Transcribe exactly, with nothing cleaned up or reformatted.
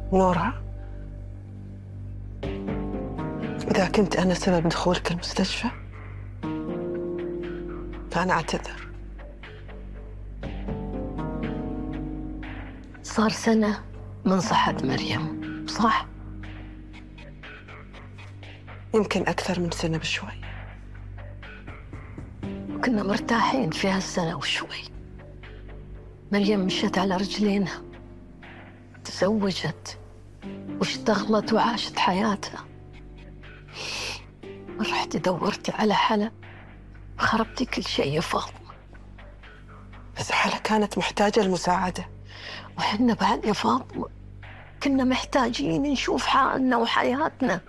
نورة، إذا كنت أنا سبب دخولك المستشفى فأنا أعتذر. صار سنة من صحة مريم، صح؟ يمكن أكثر من سنة بشوي. كنا مرتاحين في هالسنة وشوي. مريم مشت على رجلينها، تزوجت واشتغلت وعاشت حياتها. رحتي دورتي على حلا، خربتي كل شيء يا فاطمة. بس حلا كانت محتاجة المساعدة. وحنا بعد يا فاطمة كنا محتاجين نشوف حالنا وحياتنا.